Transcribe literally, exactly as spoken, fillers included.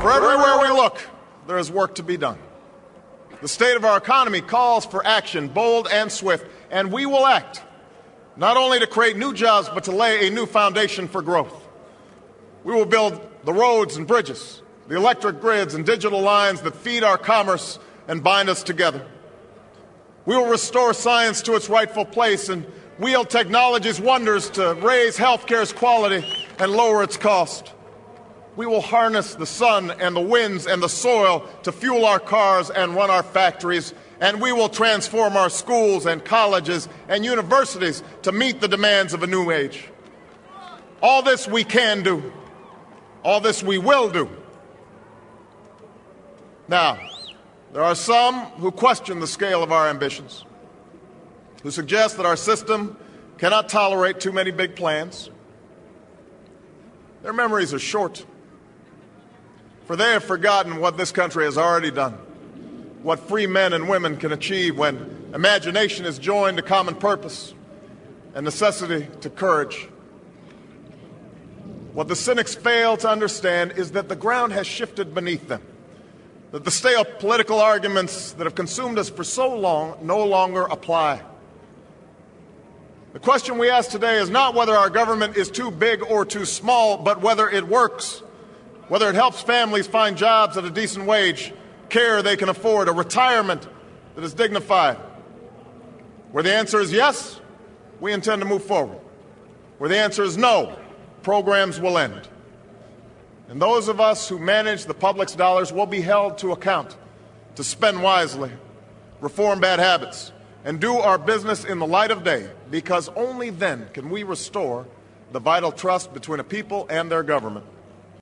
For everywhere we look, there is work to be done. The state of our economy calls for action, bold and swift, and we will act, not only to create new jobs, but to lay a new foundation for growth. We will build the roads and bridges, the electric grids and digital lines that feed our commerce and bind us together. We will restore science to its rightful place and wield technology's wonders to raise healthcare's quality and lower its cost. We will harness the sun and the winds and the soil to fuel our cars and run our factories, and we will transform our schools and colleges and universities to meet the demands of a new age. All this we can do. All this we will do. Now, there are some who question the scale of our ambitions, who suggest that our system cannot tolerate too many big plans. Their memories are short, for they have forgotten what this country has already done, what free men and women can achieve when imagination is joined to common purpose and necessity to courage. What the cynics fail to understand is that the ground has shifted beneath them, that the stale political arguments that have consumed us for so long no longer apply. The question we ask today is not whether our government is too big or too small, but whether it works, whether it helps families find jobs at a decent wage, care they can afford, a retirement that is dignified. Where the answer is yes, we intend to move forward. Where the answer is no, programs will end. And those of us who manage the public's dollars will be held to account to spend wisely, reform bad habits, and do our business in the light of day, because only then can we restore the vital trust between a people and their government.